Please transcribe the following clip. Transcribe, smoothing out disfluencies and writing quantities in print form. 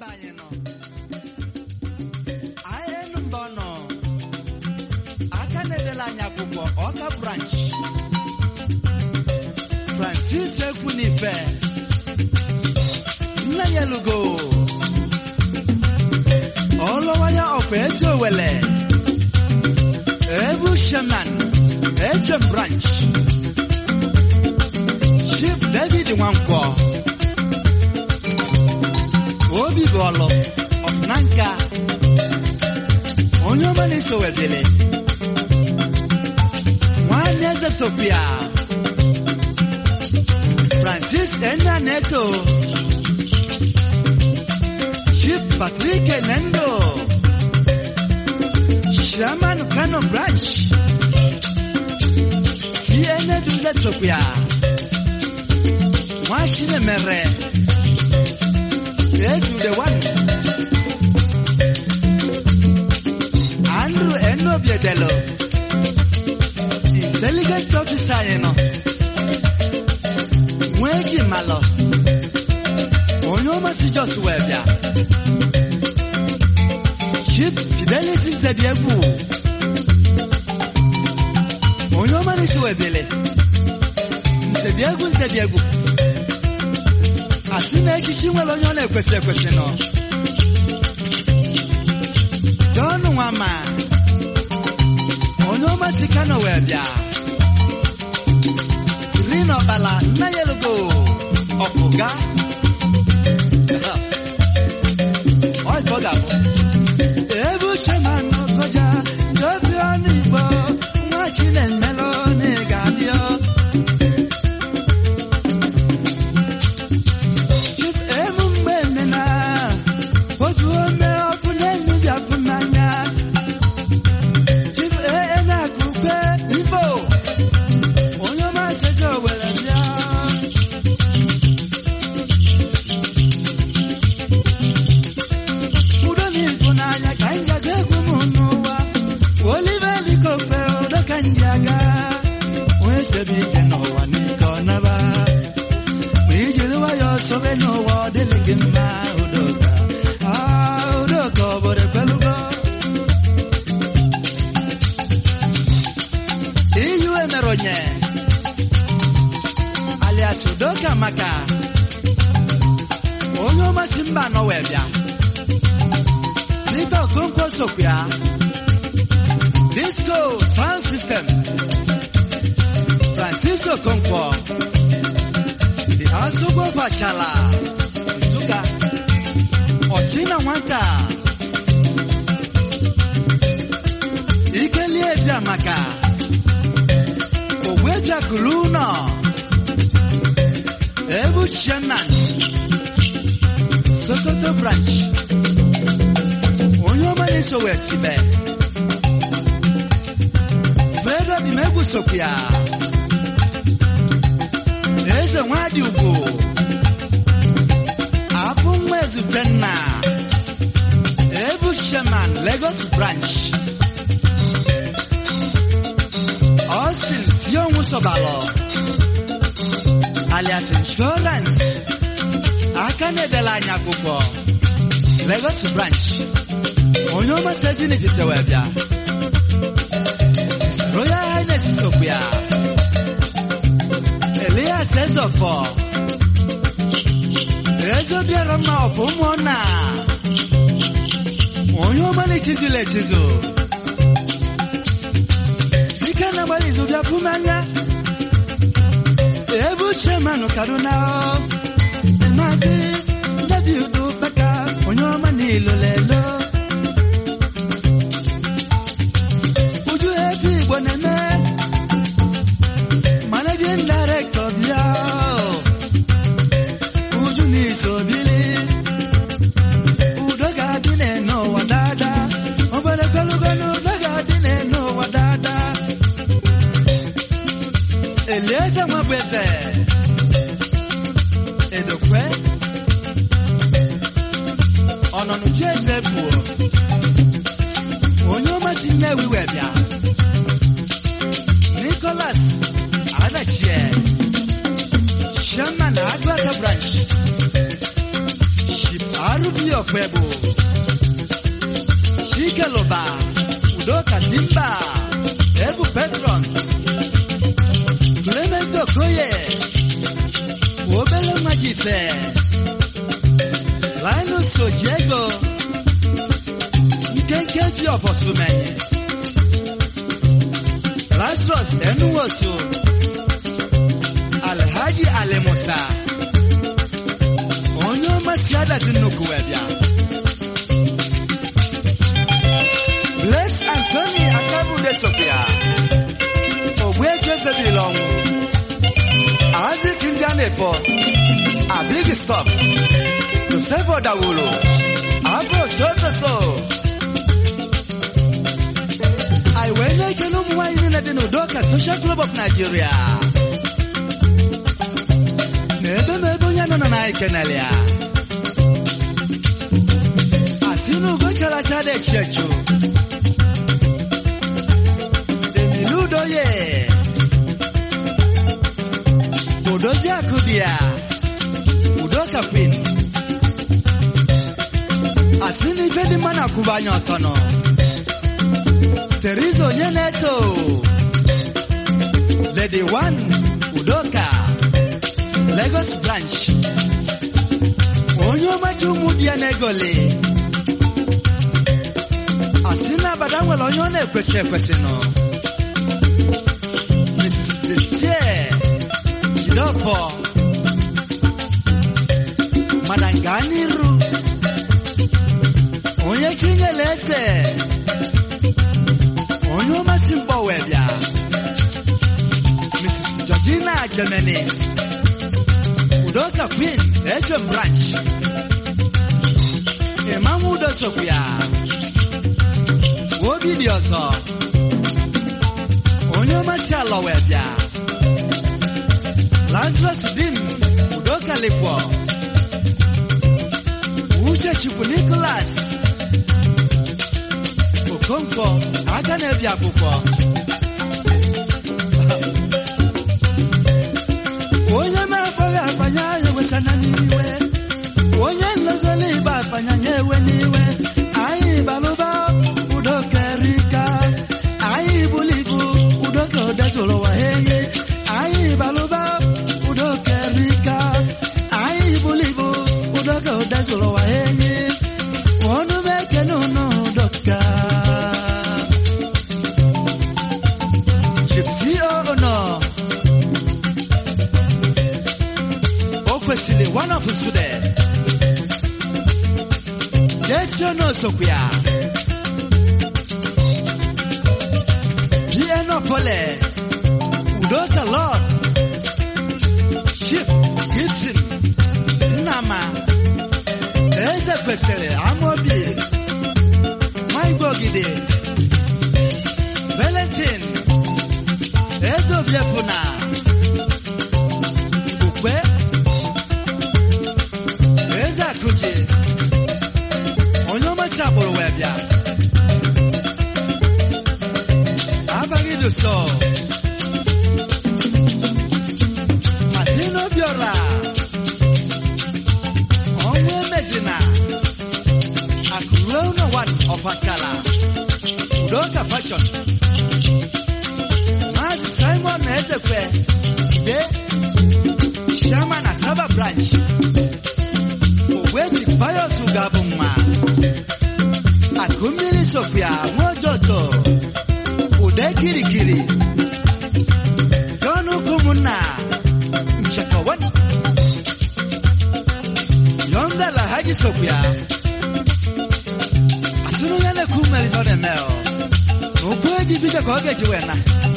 Mbayeno. Ayen Mbono. Akane de la Nyakupo, Oka branch. Francis Ekunife. Nayalugo. Olowaya Opezo Wele. Ebu Shaman. Ejim branch. Chief David Wankwo. Obi Golo of Nanka. Onyomani Sowedele. One is a Sophia. Francis Enda Neto. Chief Patrick Nendo. Shaman Kano Branch. Siene Dule Sophia. Washine Mere. Yes, you the one. Andrew Enobiedelo. Intelligent officer, you know. Mwegi malo. Onyoma si just webia. Chief Fidelis Zediagu. Onyoma ni suwebele. Zediagu. Asina echichimwe lonyone kwese no. Don Wama. Onyoma sikano webia. Rino bala na yelugo. Okuga. Oi koga. Ebu chemano koja. Dobioni bo. Mwachine melone gadio. Disco sound system. Francisco Conco. The Asugo Bachala. Zuka. Ochina Wanta. Ikelieza Maka. Oweja Kuluna. Ebu Shaman. Sokoto branch. Onyomani Sowesibe. Fredo Dimegu Sophia. Eze Wadi Ugo. Apu Mwezu Tenna. Ebu Shaman Lagos branch. Austin Sion Musobalo. Alias Insurance. Akane de la Nyakupo. Lagos branch. Onyoma says in it webia. Royal Highness Sophia. Elias says of four. There's a dear Rama of Umona. Onyoma Chizu. Nikanabali Zubia Pumanga. Ebu Chemano Karuna. Imagine. You do baka onyoma nilo lelo. Would you happy bonene? Managing director bia. Would you need so billy? Udoga dine no wadada. Obere kalugano udoga dine no wadada. Elieza mabweze. Edokwe. Ono nujeze buo. Onyoma sinewi webia. Nicholas Adachie. Shaman Agwata branch. Ship Arubio. Kwebo Shikeloba Udoka Timba Ebu Petron Clemento Koye Obele Majife Linus Ojego Nkenkeji Oposumenye Lazarus Enuwoso Alhaji Alemosa Onyo Masiada Dinukuwebia Bless Anthony Akabu de Sopia Obwe Jezebilong Azi Kinganepo A big stop Josepho Dawulo Afro Sotoso I went like a long wine in the Udoka Social Club of Nigeria Never Yanana Canalia Asino Gochala Chade Chechu Demiludo ye Udoja Kudia Udoka Queen Asini Bedi Mana Kubanyo Tono Terizo Nyeneto Lady One Udoka Lagos branch Onyo Majumu Dianegole Asina Badangwe Lonyone Kwesino Mrs. Destie Jidopo Madanganiru Onye Kingelese Onyo Masimbo Webia Mrs. Georgina Germany Udoka Queen Asian branch Emamudo Sokuya Wobidioso Onyo Machalo Webia Lazarus Dim Udoka Lekwo Uche Chuku Nicholas Okonko Akanebia Kukwo Onye maboga panyaye wesananiwe Onye nozoli ba panyaye niwe Ai baluba Udoka Rika Ai bulibu Udoka Dazolo waheye Ai baluba Udoka Rika Ai bulibu Udoka Dazolo waheye Onu meke no Udoka Gypsy no Okwesile one of us today Yes you know Sokuya Piano Pole Udoka Lord Ship Gibson Nama Eze Kwesile Amobi My Bogide Valentine Ezo Biepuna Ukwe Eza Kuji Onyoma Saboro Webia Abagido So Martino Biora Onwe Mesina Akurona One of Akala Udoka Fashion Simon Ezekwe De Shaman Asaba branch Oweti Bayo Sugabuma Akumili Sofia Mojoto Ude Kirikiri Jonu Kumuna Mchakawan Yonda la Haji Sofia Asunu Yane Kumeli Node Meo Ukweji Bita Koge Juena